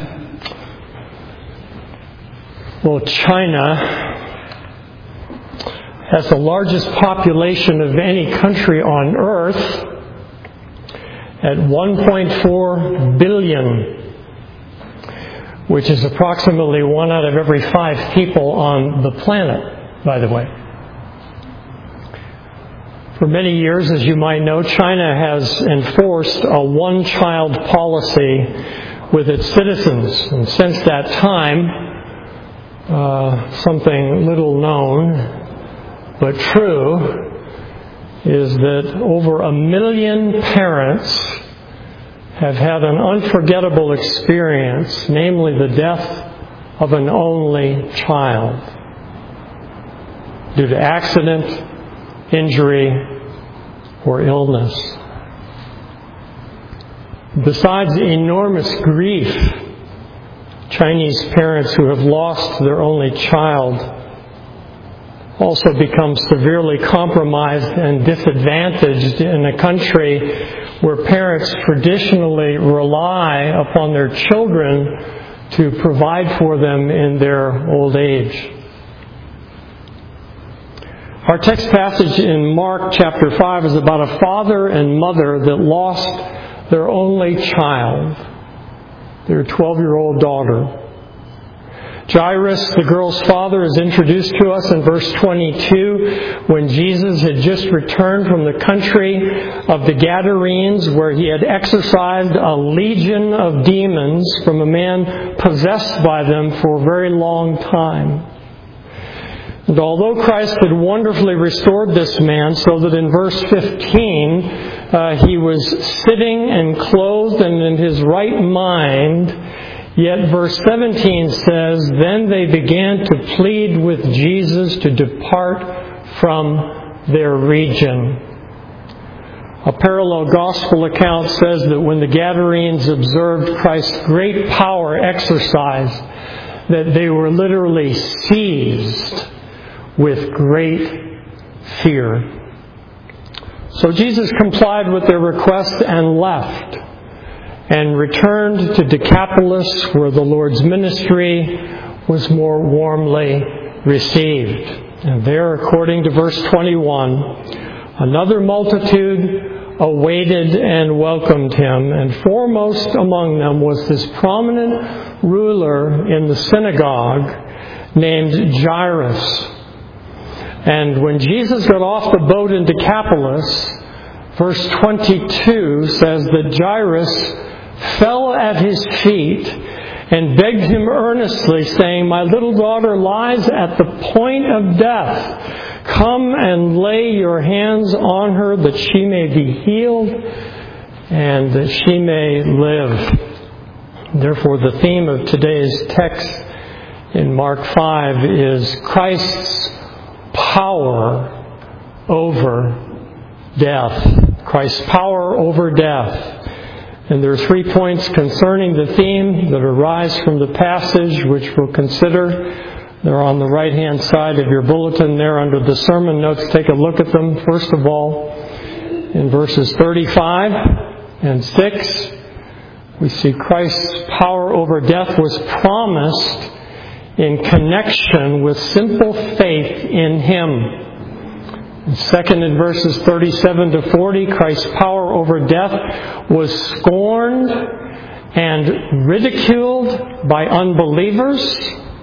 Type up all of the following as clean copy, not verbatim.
Well, China has the largest population of any country on earth at 1.4 billion, which is approximately 1 out of every 5 people on the planet, by the way. For many years, as you might know, China has enforced a one-child policy with its citizens. And since that time, something little known but true is that over 1 million parents have had an unforgettable experience, namely the death of an only child due to accident, injury, or illness. Besides enormous grief, Chinese parents who have lost their only child also become severely compromised and disadvantaged in a country where parents traditionally rely upon their children to provide for them in their old age. Our text passage in Mark chapter 5 is about a father and mother that lost their only child, their 12-year-old daughter. Jairus, the girl's father, is introduced to us in verse 22 when Jesus had just returned from the country of the Gadarenes, where he had exorcised a legion of demons from a man possessed by them for a very long time. And although Christ had wonderfully restored this man so that in verse 15 he was sitting and clothed and in his right mind, yet verse 17 says, "Then they began to plead with Jesus to depart from their region." A parallel gospel account says that when the Gadarenes observed Christ's great power exercised, that they were literally seized with great fear. So Jesus complied with their request and left, and returned to Decapolis, where the Lord's ministry was more warmly received. And there, according to verse 21, another multitude awaited and welcomed him, and foremost among them was this prominent ruler in the synagogue named Jairus. And when Jesus got off the boat in Decapolis, verse 22 says that Jairus fell at his feet and begged him earnestly, saying, "My little daughter lies at the point of death. Come and lay your hands on her that she may be healed and that she may live." Therefore, the theme of today's text in Mark 5 is Christ's power over death. Christ's power over death. And there are 3 points concerning the theme that arise from the passage, which we'll consider. They're on the right-hand side of your bulletin there under the sermon notes. Take a look at them. First of all, in verses 35 and 6, we see Christ's power over death was promised in connection with simple faith in Him. And second, in verses 37 to 40, Christ's power over death was scorned and ridiculed by unbelievers.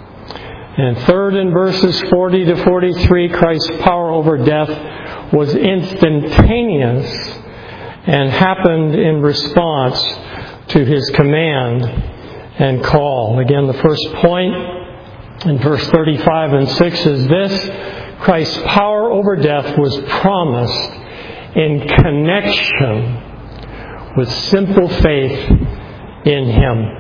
And third, in verses 40 to 43, Christ's power over death was instantaneous and happened in response to His command and call. Again, the first point in verse 35 and 6 is this: Christ's power over death was promised in connection with simple faith in Him.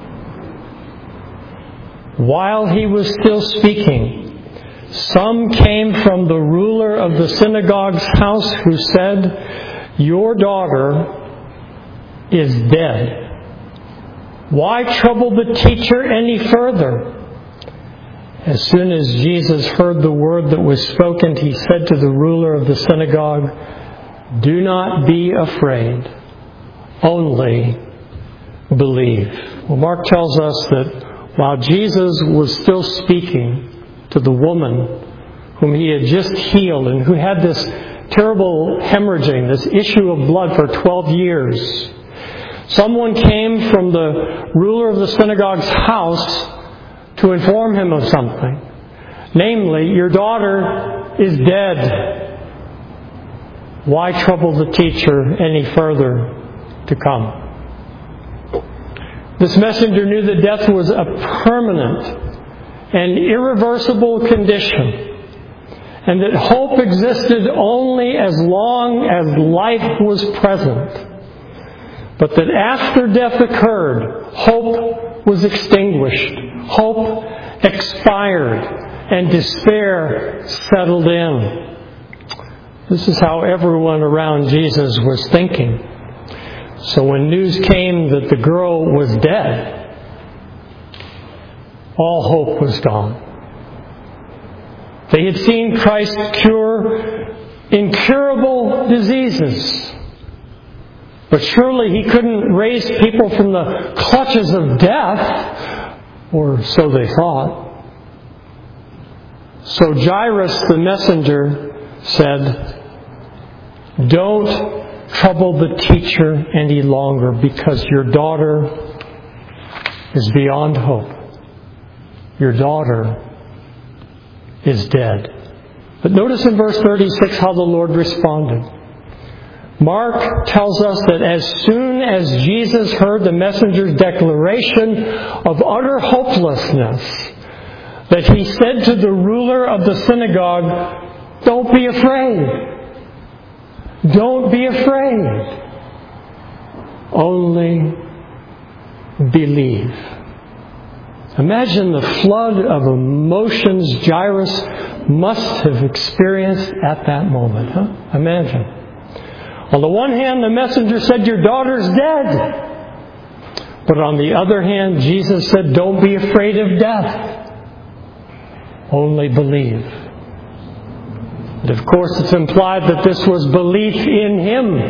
While He was still speaking, some came from the ruler of the synagogue's house who said, "Your daughter is dead. Why trouble the teacher any further?" As soon as Jesus heard the word that was spoken, He said to the ruler of the synagogue, "Do not be afraid, only believe. Well, Mark tells us that while Jesus was still speaking to the woman whom he had just healed and who had this terrible hemorrhaging, this issue of blood for 12 years, someone came from the ruler of the synagogue's house to inform him of something. Namely, your daughter is dead. Why trouble the teacher any further to come? This messenger knew that death was a permanent and irreversible condition, and that hope existed only as long as life was present. But that after death occurred, hope was extinguished, hope expired, and despair settled in. This is how everyone around Jesus was thinking. So when news came that the girl was dead, all hope was gone. They had seen Christ cure incurable diseases. But surely he couldn't raise people from the clutches of death, or so they thought. So Jairus the messenger said, "Don't trouble the teacher any longer, because your daughter is beyond hope. Your daughter is dead." But notice in verse 36 how the Lord responded. Mark tells us that as soon as Jesus heard the messenger's declaration of utter hopelessness, that he said to the ruler of the synagogue, "Don't be afraid. Don't be afraid. Only believe." Imagine the flood of emotions Jairus must have experienced at that moment. Imagine. On the one hand, the messenger said, "Your daughter's dead." But on the other hand, Jesus said, "Don't be afraid of death. Only believe." And of course, it's implied that this was belief in Him.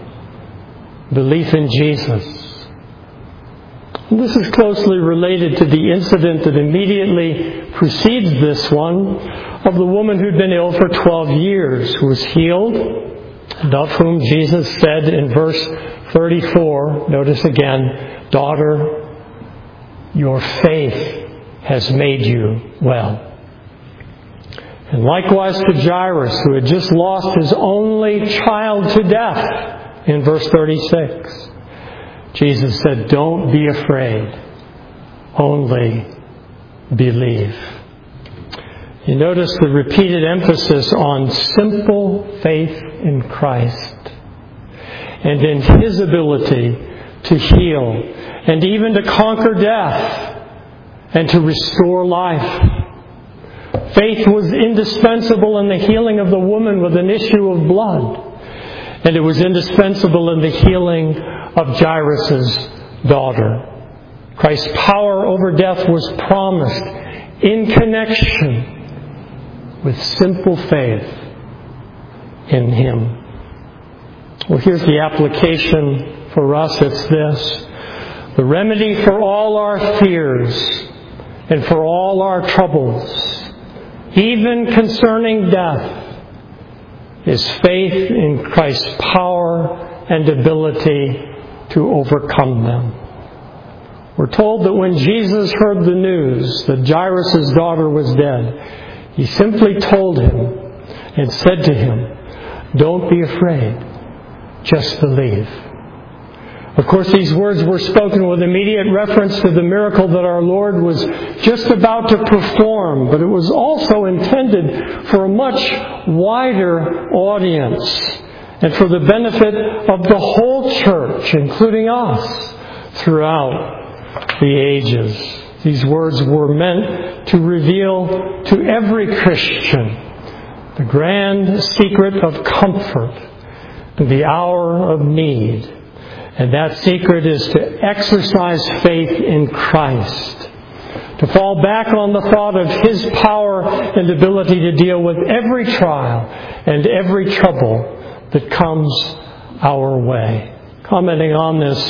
Belief in Jesus. And this is closely related to the incident that immediately precedes this one, of the woman who'd been ill for 12 years, who was healed, and of whom Jesus said in verse 34, notice again, "Daughter, your faith has made you well." And likewise to Jairus, who had just lost his only child to death, in verse 36, Jesus said, "Don't be afraid, only believe." You notice the repeated emphasis on simple faith in Christ and in His ability to heal and even to conquer death and to restore life. Faith was indispensable in the healing of the woman with an issue of blood. And it was indispensable in the healing of Jairus' daughter. Christ's power over death was promised in connection with simple faith in Him. Well, here's the application for us. It's this. The remedy for all our fears and for all our troubles, even concerning death, is faith in Christ's power and ability to overcome them. We're told that when Jesus heard the news that Jairus' daughter was dead, He simply told him and said to him, "Don't be afraid, just believe." Of course, these words were spoken with immediate reference to the miracle that our Lord was just about to perform, but it was also intended for a much wider audience and for the benefit of the whole church, including us, throughout the ages. These words were meant to reveal to every Christian the grand secret of comfort in the hour of need. And that secret is to exercise faith in Christ, to fall back on the thought of His power and ability to deal with every trial and every trouble that comes our way. Commenting on this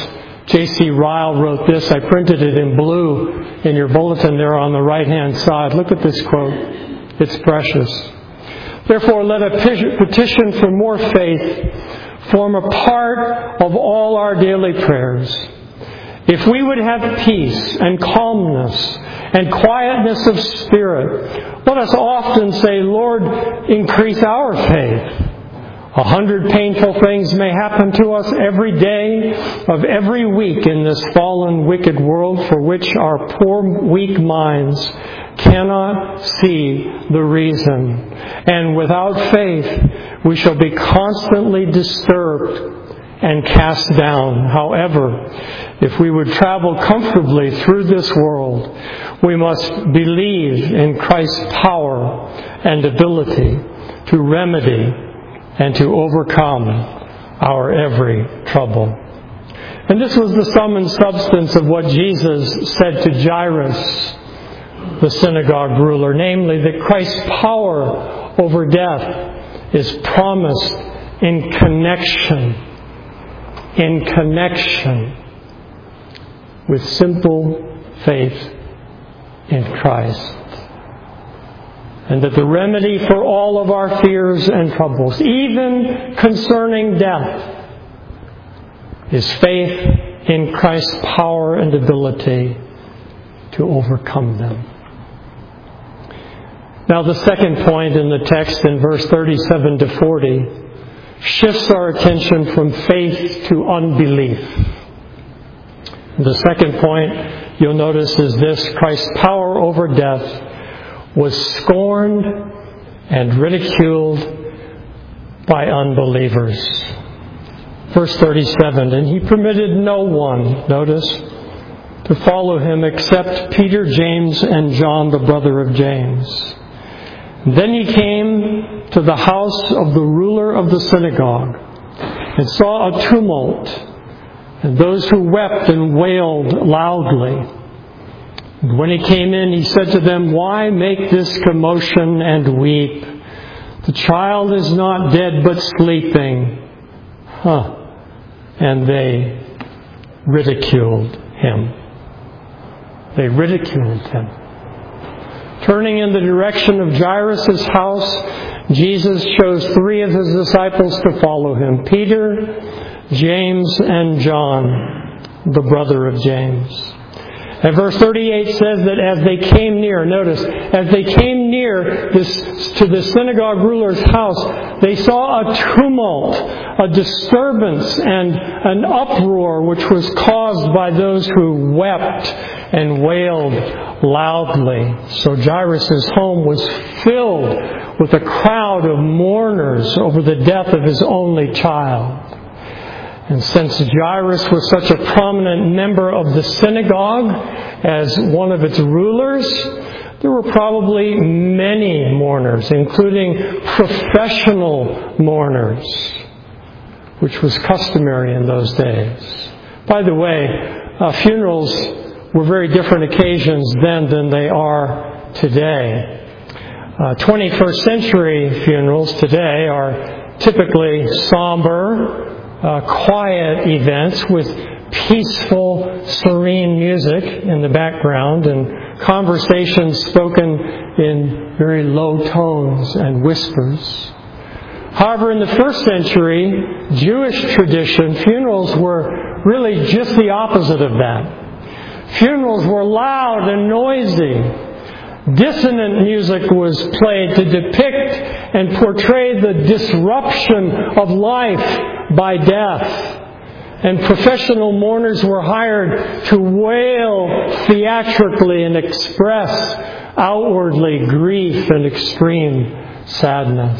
J.C. Ryle wrote this. I printed it in blue in your bulletin there on the right-hand side. Look at this quote. It's precious. Therefore, let a petition for more faith form a part of all our daily prayers. If we would have peace and calmness and quietness of spirit, let us often say, Lord, increase our faith. 100 painful things may happen to us every day of every week in this fallen, wicked world for which our poor, weak minds cannot see the reason. And without faith, we shall be constantly disturbed and cast down. However, if we would travel comfortably through this world, we must believe in Christ's power and ability to remedy and to overcome our every trouble. And this was the sum and substance of what Jesus said to Jairus, the synagogue ruler, namely that Christ's power over death is promised in connection with simple faith in Christ. And that the remedy for all of our fears and troubles, even concerning death, is faith in Christ's power and ability to overcome them. Now the second point in the text in verse 37 to 40 shifts our attention from faith to unbelief. The second point you'll notice is this: Christ's power over death was scorned and ridiculed by unbelievers. Verse 37, and he permitted no one, notice, to follow him except Peter, James, and John, the brother of James. Then he came to the house of the ruler of the synagogue and saw a tumult and those who wept and wailed loudly. And when he came in, he said to them, why make this commotion and weep? The child is not dead but sleeping. And they ridiculed him. They ridiculed him. Turning in the direction of Jairus' house, Jesus chose 3 of his disciples to follow him: Peter, James, and John, the brother of James. And verse 38 says that as they came near, notice, as they came near to the synagogue ruler's house, they saw a tumult, a disturbance, and an uproar which was caused by those who wept and wailed loudly. So Jairus' home was filled with a crowd of mourners over the death of his only child. And since Jairus was such a prominent member of the synagogue as one of its rulers, there were probably many mourners, including professional mourners, which was customary in those days. By the way, funerals were very different occasions then than they are today. 21st century funerals today are typically somber, quiet events with peaceful, serene music in the background and conversations spoken in very low tones and whispers. However, in the first century Jewish tradition, funerals were really just the opposite of that. Funerals were loud and noisy. Dissonant music was played to depict and portray the disruption of life by death. And professional mourners were hired to wail theatrically and express outwardly grief and extreme sadness.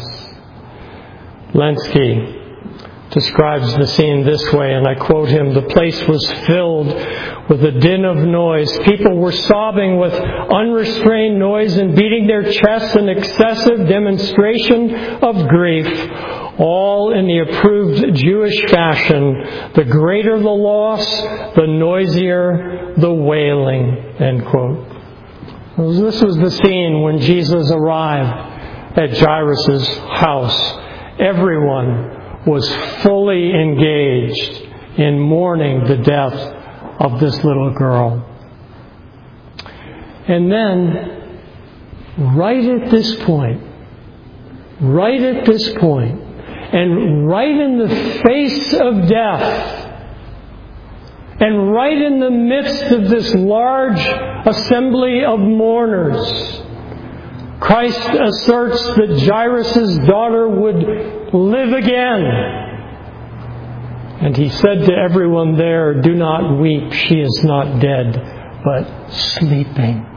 Lenski describes the scene this way, and I quote him: the place was filled with a din of noise. People were sobbing with unrestrained noise and beating their chests in excessive demonstration of grief, all in the approved Jewish fashion. The greater the loss, the noisier the wailing. End quote. This was the scene when Jesus arrived at Jairus' house. Everyone was fully engaged in mourning the death of this little girl. And then, right at this point, and right in the face of death, and right in the midst of this large assembly of mourners, Christ asserts that Jairus' daughter would live again. And he said to everyone there, "Do not weep, she is not dead, but sleeping."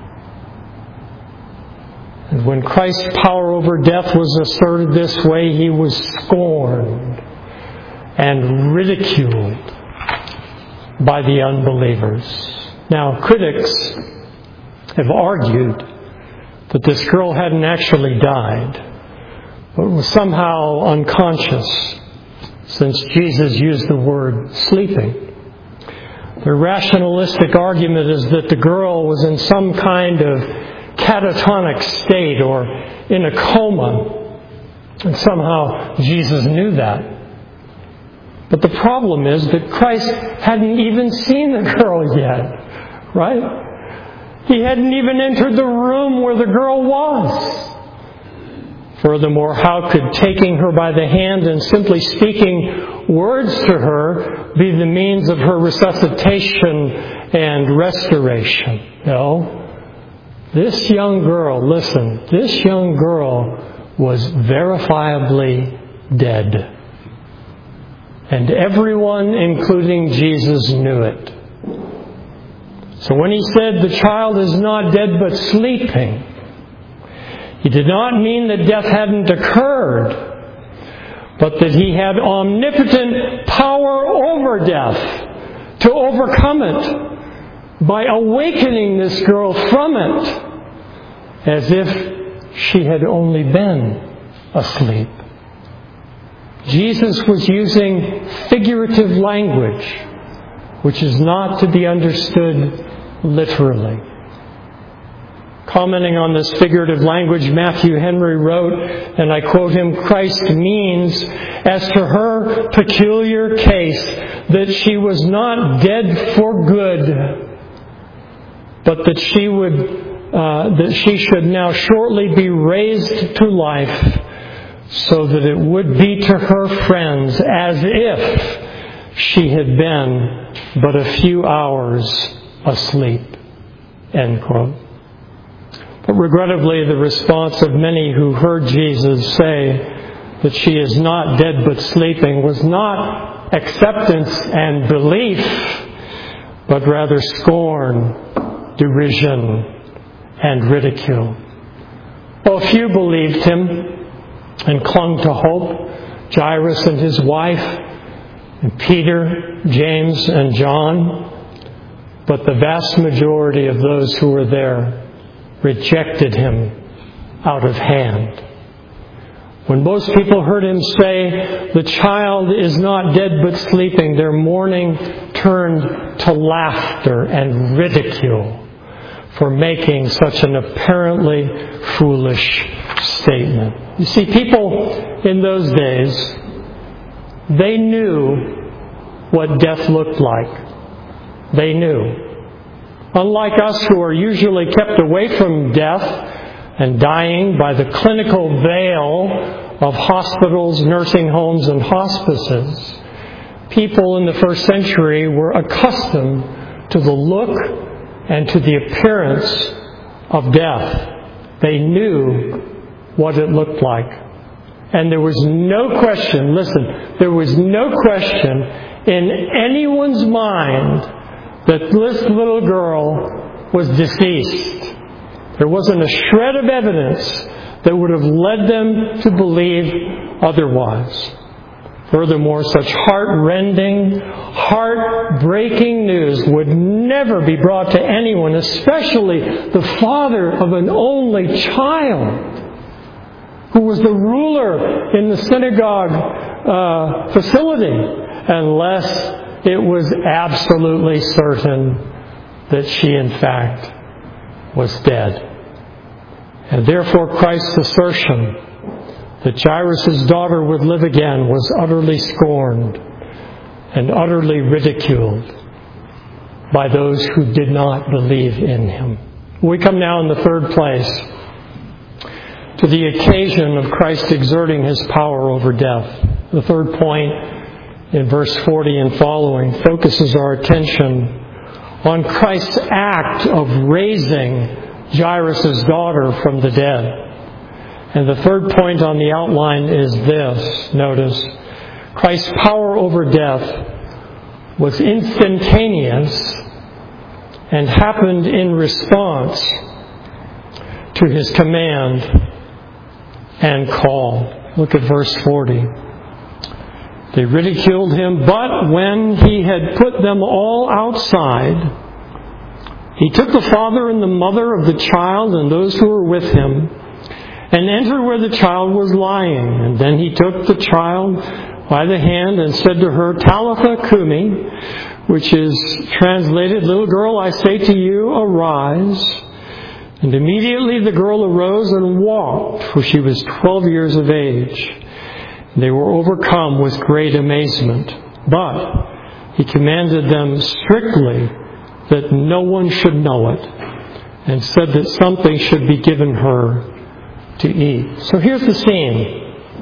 And when Christ's power over death was asserted this way, he was scorned and ridiculed by the unbelievers. Now, critics have argued that this girl hadn't actually died, but was somehow unconscious, since Jesus used the word sleeping. The rationalistic argument is that the girl was in some kind of catatonic state or in a coma, and somehow Jesus knew that. But the problem is that Christ hadn't even seen the girl yet, right? He hadn't even entered the room where the girl was. Furthermore, how could taking her by the hand and simply speaking words to her be the means of her resuscitation and restoration? No. This young girl, listen, this young girl was verifiably dead. And everyone, including Jesus, knew it. So when he said the child is not dead but sleeping, he did not mean that death hadn't occurred, but that he had omnipotent power over death to overcome it by awakening this girl from it as if she had only been asleep. Jesus was using figurative language, which is not to be understood literally. Commenting on this figurative language, Matthew Henry wrote, and I quote him, "Christ means, as to her peculiar case, that she was not dead for good, but that she should now shortly be raised to life, so that it would be to her friends as if she had been but a few hours asleep." End quote. But regrettably, the response of many who heard Jesus say that she is not dead but sleeping was not acceptance and belief, but rather scorn, derision, and ridicule. Well, few believed him and clung to hope. Jairus and his wife, and Peter, James, and John. But the vast majority of those who were there rejected him out of hand. When most people heard him say, "The child is not dead but sleeping," their mourning turned to laughter and ridicule for making such an apparently foolish statement. You see, people in those days, they knew what death looked like. They knew. Unlike us, who are usually kept away from death and dying by the clinical veil of hospitals, nursing homes, and hospices, people in the first century were accustomed to the look and to the appearance of death. They knew what it looked like. And there was no question, there was no question in anyone's mind that this little girl was deceased. There wasn't a shred of evidence that would have led them to believe otherwise. Furthermore, such heart-rending, heart-breaking news would never be brought to anyone, especially the father of an only child, who was the ruler in the synagogue facility, unless it was absolutely certain that she, in fact, was dead. And therefore, Christ's assertion that Jairus' daughter would live again was utterly scorned and utterly ridiculed. by those who did not believe in him. We come now in the third place to the occasion of Christ exerting his power over death. The third point in verse 40 and following focuses our attention on Christ's act of raising Jairus' daughter from the dead. And the third point on the outline is this. Notice, Christ's power over death was instantaneous and happened in response to his command and call. Look at verse 40. They ridiculed him, but when he had put them all outside, he took the father and the mother of the child and those who were with him and entered where the child was lying. And then he took the child by the hand and said to her, Talitha Kumi, which is translated, little girl, I say to you, arise. And immediately the girl arose and walked, for she was 12 years of age. They were overcome with great amazement. But he commanded them strictly that no one should know it, and said that something should be given her to eat. So here's the scene.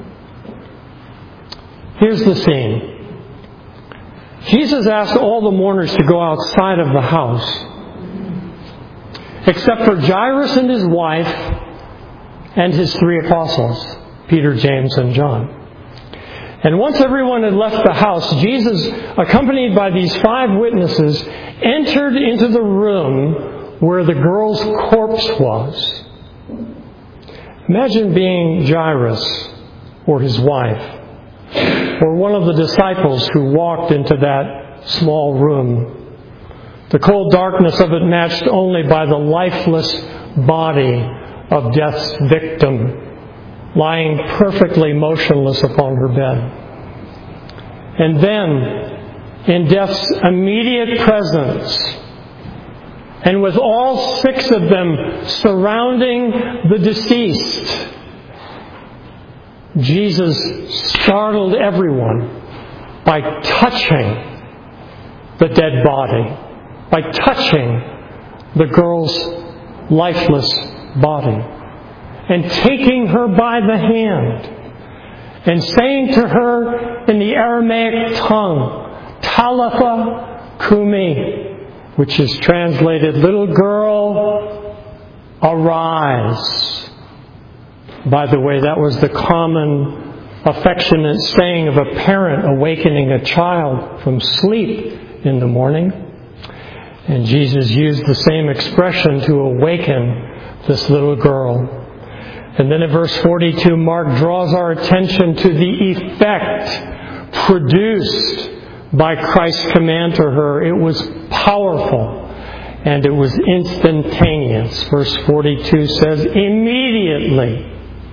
Here's the scene. Jesus asked all the mourners to go outside of the house, except for Jairus and his wife and his 3 apostles, Peter, James, and John. And once everyone had left the house, Jesus, accompanied by these 5 witnesses, entered into the room where the girl's corpse was. Imagine being Jairus or his wife, or one of the disciples who walked into that small room. The cold darkness of it matched only by the lifeless body of death's victim, lying perfectly motionless upon her bed. And then, in death's immediate presence, and with all 6 of them surrounding the deceased, Jesus startled everyone by touching the dead body, by touching the girl's lifeless body, and taking her by the hand, and saying to her in the Aramaic tongue, Talitha Kumi, which is translated, little girl, arise. By the way, that was the common affectionate saying of a parent awakening a child from sleep in the morning. And Jesus used the same expression to awaken this little girl. And then in verse 42, Mark draws our attention to the effect produced by Christ's command to her. It was powerful and it was instantaneous. Verse 42 says, Immediately,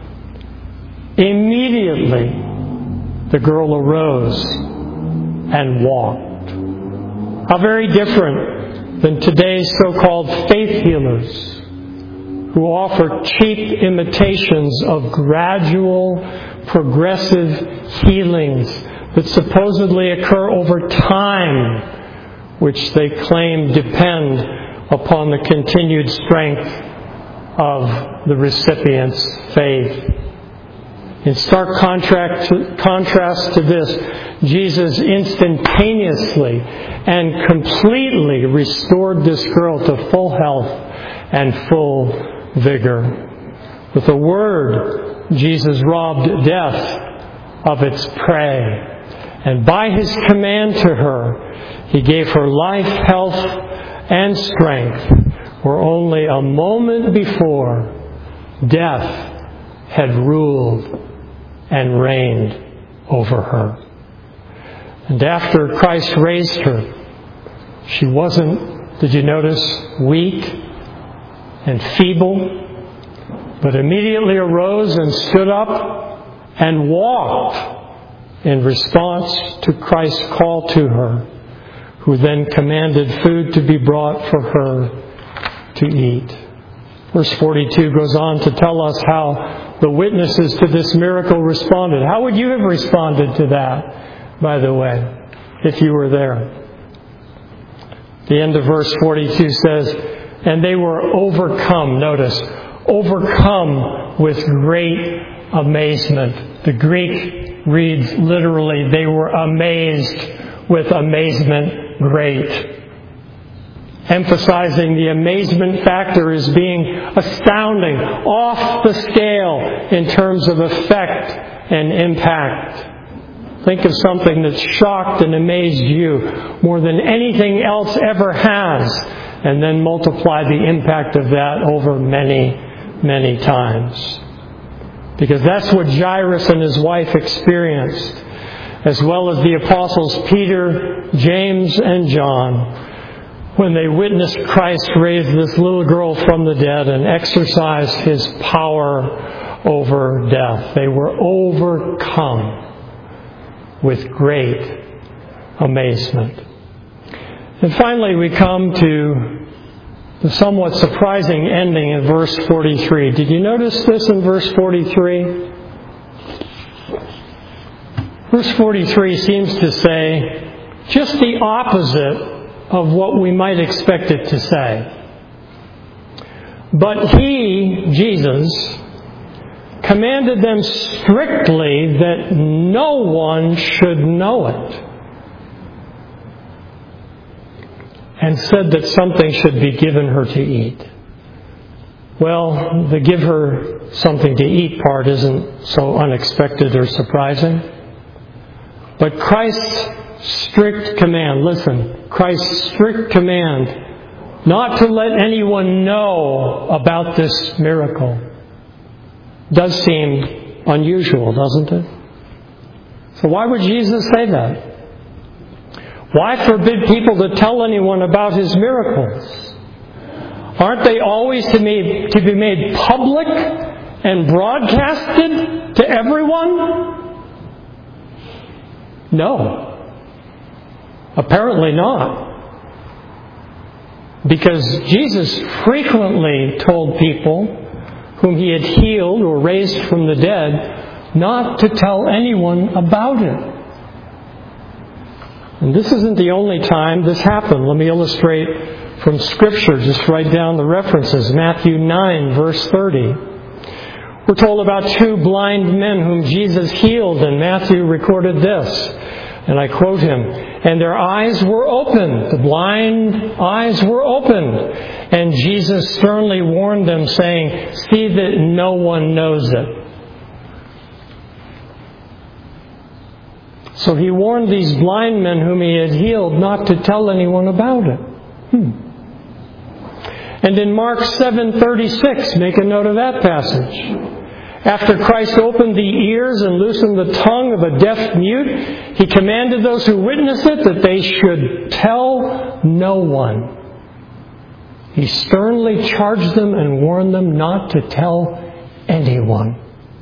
the girl arose and walked. How very different than today's so-called faith healers, who offer cheap imitations of gradual, progressive healings that supposedly occur over time, which they claim depend upon the continued strength of the recipient's faith. In stark contrast to this, Jesus instantaneously and completely restored this girl to full health and full vigor. With a word, Jesus robbed death of its prey. And by his command to her, he gave her life, health, and strength, where only a moment before death had ruled and reigned over her. And after Christ raised her, she wasn't, did you notice, weak and feeble, but immediately arose and stood up and walked in response to Christ's call to her, who then commanded food to be brought for her to eat. Verse 42 goes on to tell us how the witnesses to this miracle responded. How would you have responded to that, by the way, if you were there? The end of verse 42 says, and they were overcome, notice, overcome with great amazement. The Greek reads literally, they were amazed with amazement great. Emphasizing the amazement factor as being astounding, off the scale in terms of effect and impact. Think of something that shocked and amazed you more than anything else ever has, and then multiply the impact of that over many, many times. Because that's what Jairus and his wife experienced, as well as the apostles Peter, James, and John, when they witnessed Christ raise this little girl from the dead and exercise His power over death. They were overcome with great amazement. And finally, we come to the somewhat surprising ending in verse 43. Did you notice this in verse 43? Verse 43 seems to say just the opposite of what we might expect it to say. But He, Jesus, commanded them strictly that no one should know it, and said that something should be given her to eat. Well, the give her something to eat part isn't so unexpected or surprising. But Christ's strict command, listen, Christ's strict command not to let anyone know about this miracle does seem unusual, doesn't it? So why would Jesus say that? Why forbid people to tell anyone about His miracles? Aren't they always to be made public and broadcasted to everyone? No. Apparently not. Because Jesus frequently told people whom He had healed or raised from the dead not to tell anyone about it. And this isn't the only time this happened. Let me illustrate from Scripture. Just write down the references. Matthew 9, verse 30. We're told about two blind men whom Jesus healed, and Matthew recorded this. And I quote him, and their eyes were opened. The blind eyes were opened. And Jesus sternly warned them, saying, see that no one knows it. So He warned these blind men whom He had healed not to tell anyone about it. And in Mark 7:36, make a note of that passage. After Christ opened the ears and loosened the tongue of a deaf mute, He commanded those who witnessed it that they should tell no one. He sternly charged them and warned them not to tell anyone.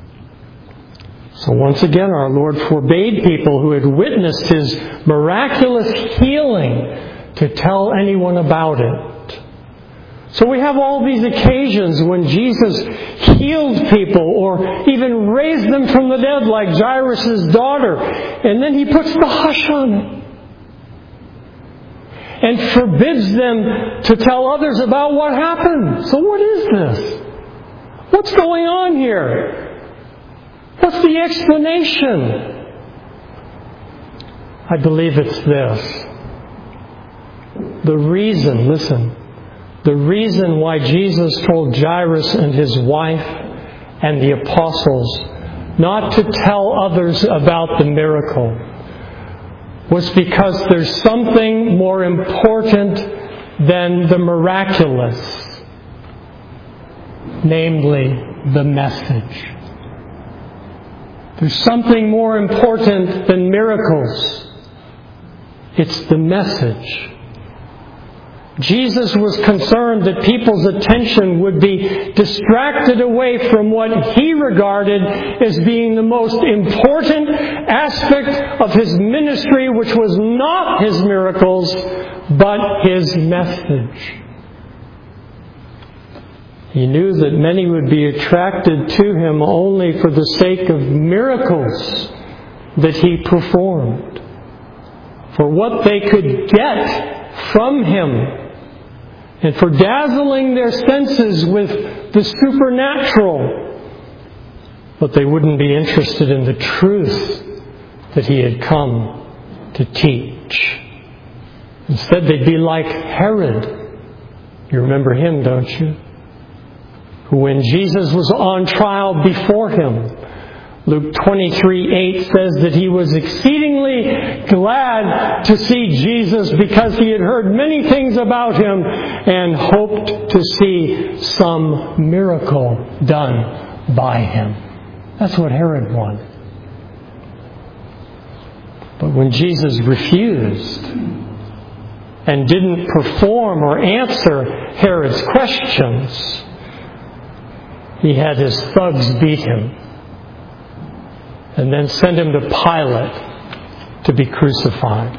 So once again, our Lord forbade people who had witnessed His miraculous healing to tell anyone about it. So we have all these occasions when Jesus healed people or even raised them from the dead like Jairus' daughter. And then He puts the hush on it. And forbids them to tell others about what happened. So what is this? What's going on here? What's the explanation? I believe it's this. The reason, listen, the reason why Jesus told Jairus and his wife and the apostles not to tell others about the miracle was because there's something more important than the miraculous, namely the message. There's something more important than miracles. It's the message. Jesus was concerned that people's attention would be distracted away from what He regarded as being the most important aspect of His ministry, which was not His miracles, but His message. He knew that many would be attracted to Him only for the sake of miracles that He performed. For what they could get from Him and for dazzling their senses with the supernatural. But they wouldn't be interested in the truth that He had come to teach. Instead, they'd be like Herod. You remember him, don't you? Who, when Jesus was on trial before him, Luke 23:8 says that he was exceedingly glad to see Jesus because he had heard many things about Him and hoped to see some miracle done by Him. That's what Herod wanted. But when Jesus refused and didn't perform or answer Herod's questions, he had his thugs beat him and then send Him to Pilate to be crucified.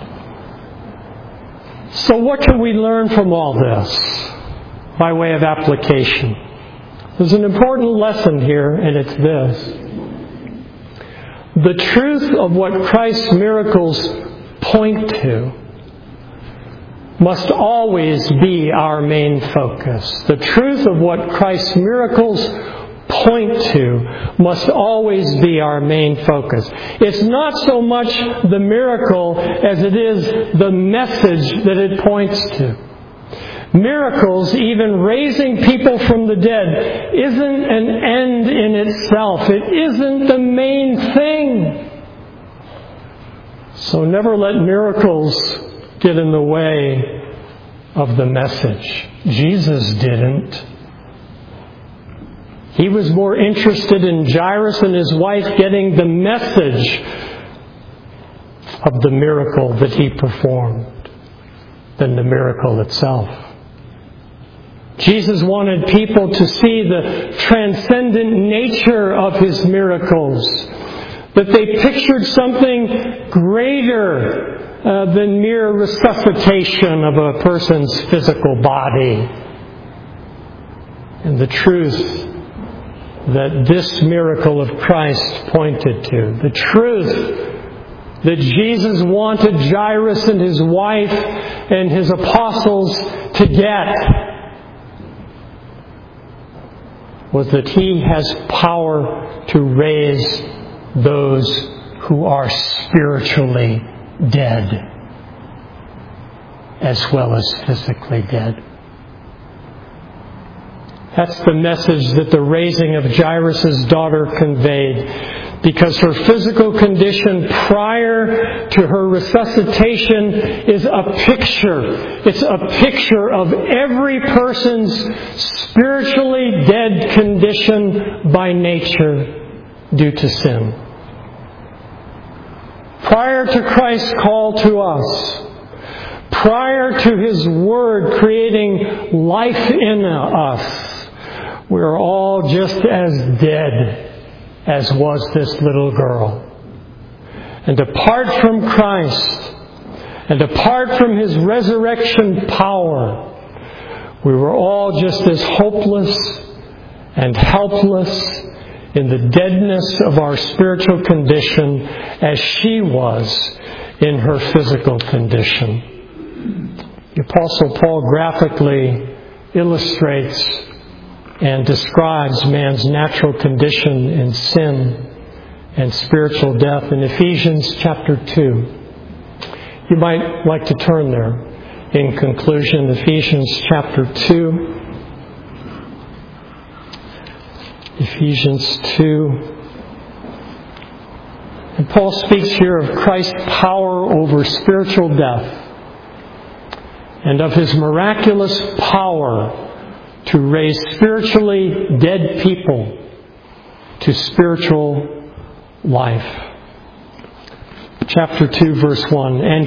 So what can we learn from all this by way of application? There's an important lesson here, and it's this. The truth of what Christ's miracles point to must always be our main focus. The truth of what Christ's miracles point to must always be our main focus. It's not so much the miracle as it is the message that it points to. Miracles, even raising people from the dead, isn't an end in itself. It isn't the main thing. So never let miracles get in the way of the message. Jesus didn't. He was more interested in Jairus and his wife getting the message of the miracle that He performed than the miracle itself. Jesus wanted people to see the transcendent nature of His miracles, that they pictured something greater than mere resuscitation of a person's physical body. And the truth that this miracle of Christ pointed to, the truth that Jesus wanted Jairus and his wife and His apostles to get, was that He has power to raise those who are spiritually dead as well as physically dead. That's the message that the raising of Jairus' daughter conveyed, because her physical condition prior to her resuscitation is a picture. It's a picture of every person's spiritually dead condition by nature due to sin. Prior to Christ's call to us, prior to His Word creating life in us, we're all just as dead as was this little girl. And apart from Christ, and apart from His resurrection power, we were all just as hopeless and helpless in the deadness of our spiritual condition as she was in her physical condition. The Apostle Paul graphically illustrates and describes man's natural condition in sin and spiritual death in Ephesians chapter 2. You might like to turn there. In conclusion, Ephesians chapter 2. Ephesians 2. And Paul speaks here of Christ's power over spiritual death and of His miraculous power to raise spiritually dead people to spiritual life. Chapter 2, verse 1. And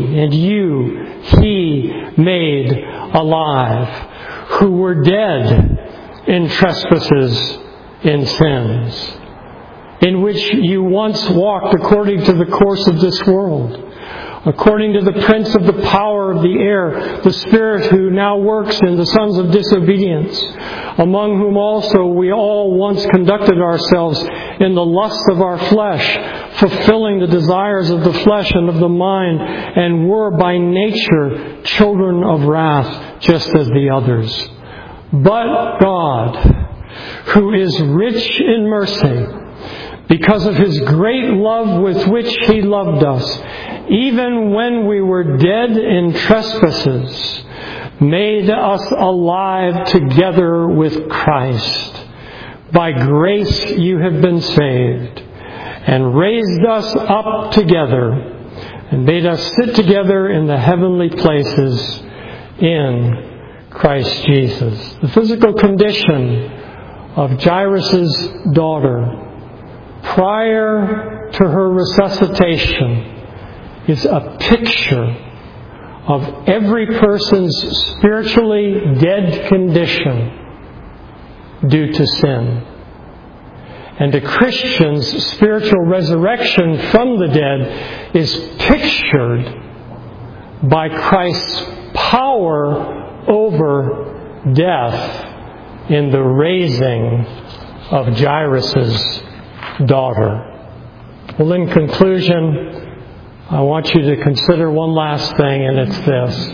He made alive, who were dead in trespasses and sins, in which you once walked according to the course of this world, according to the prince of the power of the air, the spirit who now works in the sons of disobedience, among whom also we all once conducted ourselves in the lust of our flesh, fulfilling the desires of the flesh and of the mind, and were by nature children of wrath, just as the others. But God, who is rich in mercy, because of His great love with which He loved us, even when we were dead in trespasses, made us alive together with Christ. By grace you have been saved, and raised us up together, and made us sit together in the heavenly places in Christ Jesus. The physical condition of Jairus' daughter prior to her resuscitation is a picture of every person's spiritually dead condition due to sin. And a Christian's spiritual resurrection from the dead is pictured by Christ's power over death in the raising of Jairus' daughter. Well, in conclusion, I want you to consider one last thing, and it's this: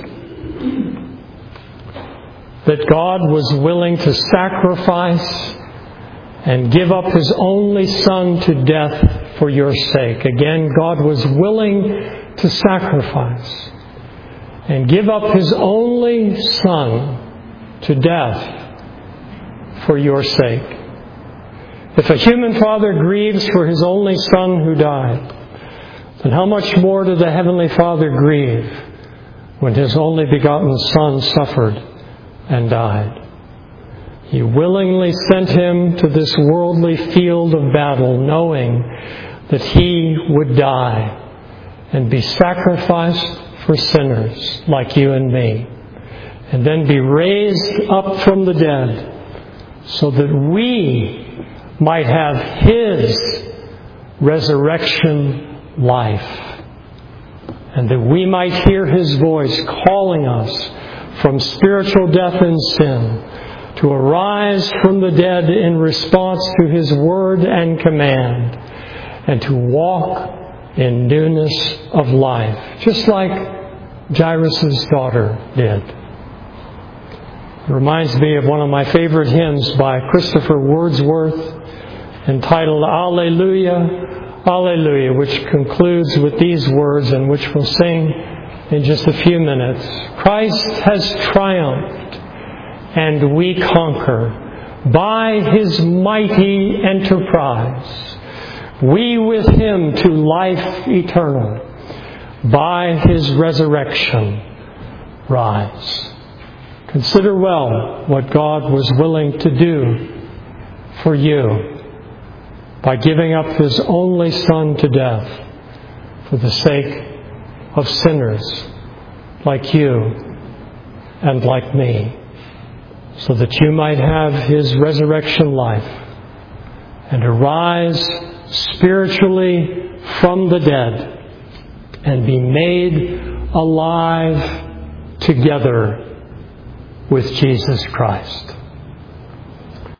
that God was willing to sacrifice and give up His only Son to death for your sake. Again, God was willing to sacrifice and give up His only Son to death for your sake. If a human father grieves for his only Son who died, then how much more did the Heavenly Father grieve when His only begotten Son suffered and died? He willingly sent Him to this worldly field of battle, knowing that He would die and be sacrificed for sinners like you and me, and then be raised up from the dead so that we might have His resurrection life, and that we might hear His voice calling us from spiritual death and sin to arise from the dead in response to His word and command, and to walk in newness of life, just like Jairus' daughter did. It reminds me of one of my favorite hymns by Christopher Wordsworth, entitled Alleluia, Alleluia, which concludes with these words, and which we'll sing in just a few minutes. Christ has triumphed, and we conquer by His mighty enterprise. We with Him to life eternal, by His resurrection rise. Consider well what God was willing to do for you by giving up His only Son to death for the sake of sinners like you and like me, so that you might have His resurrection life and arise spiritually from the dead and be made alive together with Jesus Christ.